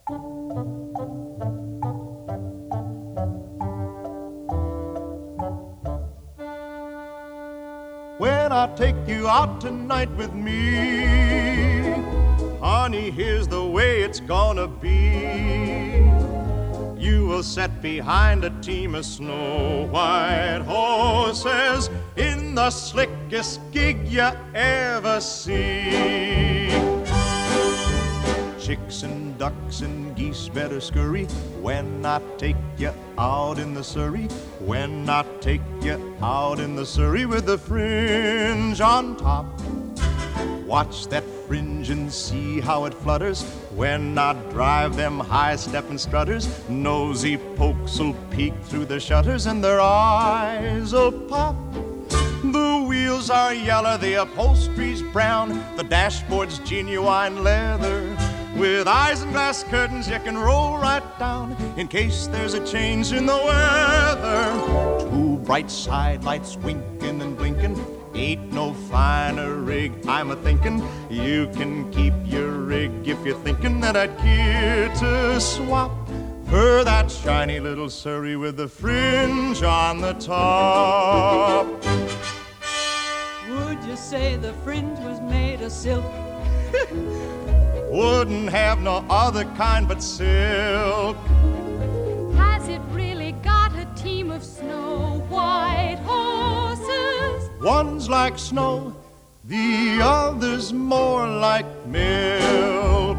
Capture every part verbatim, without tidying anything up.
When I take you out tonight with me, honey, here's the way it's gonna be. You will sit behind a team of snow-white horses in the slickest gig you ever see. Chicks and ducks and geese better scurry when I take you out in the Surrey. When I take you out in the Surrey with the fringe on top. Watch that fringe and see how it flutters when I drive them high-stepping strutters. Nosy pokes'll peek through the shutters and their eyes'll pop. The wheels are yellow, the upholstery's brown, the dashboard's genuine leather. With eyes and glass curtains you can roll right down in case there's a change in the weather. Two bright side lights winking and blinking, ain't no finer rig, I'm a-thinking. You can keep your rig if you're thinking that I'd care to swap for that shiny little Surrey with the fringe on the top. Would you say the fringe was made of silk? Wouldn't have no other kind but silk. Has it really got a team of snow-white horses? One's like snow, the other's more like milk.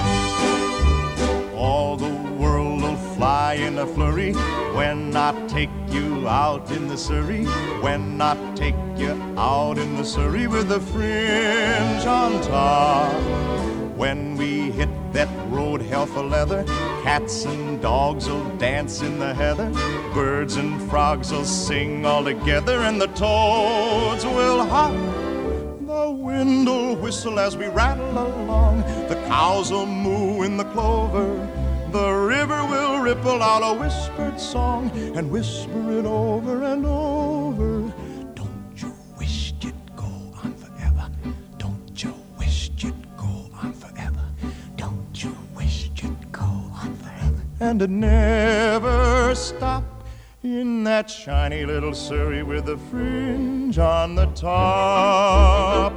All the world will fly in a flurry when I take you out in the Surrey. When I take you out in the Surrey with the fringe on top. When we hit that road hell for leather, cats and dogs will dance in the heather. Birds and frogs will sing all together, and the toads will hop. The wind will whistle as we rattle along. The cows will moo in the clover. The river will ripple out a whispered song and whisper it over and over. Don't you wish you'd go on forever? Don't you wish you'd go on forever? Don't you wish you'd go on forever? And it never stop in that shiny little Surrey with the fringe on the top.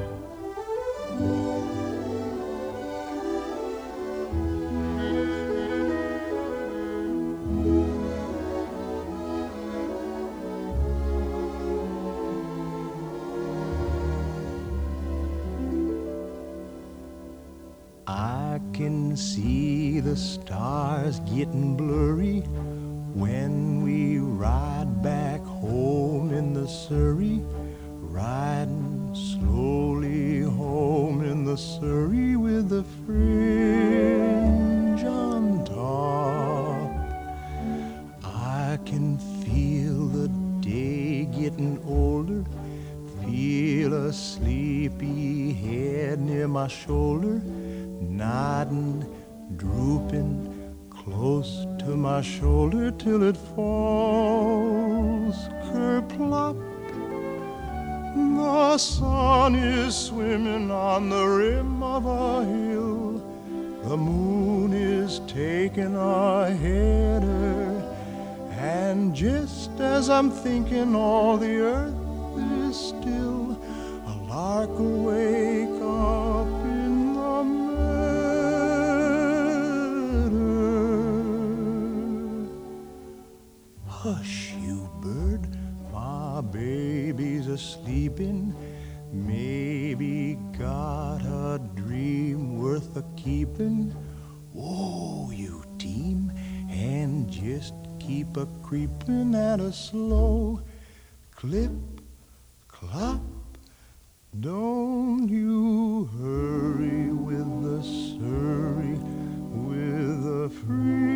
I can see the stars getting blurry when we ride back home in the Surrey, riding slowly home in the Surrey with the fringe on top. I can feel the day getting older, feel a sleepy head near my shoulder, nodding, drooping close to my shoulder till it falls kerplop. The sun is swimming on the rim of a hill. The moon is taking a header. And just as I'm thinking all the earth is still, a lark will wake up in the meadow. Hush, you bird, my baby's a-sleeping. Maybe got a dream worth a-keeping. Whoa, you team, and just keep a-creeping at a slow clip, clop. Don't you hurry with the Surrey, with the free.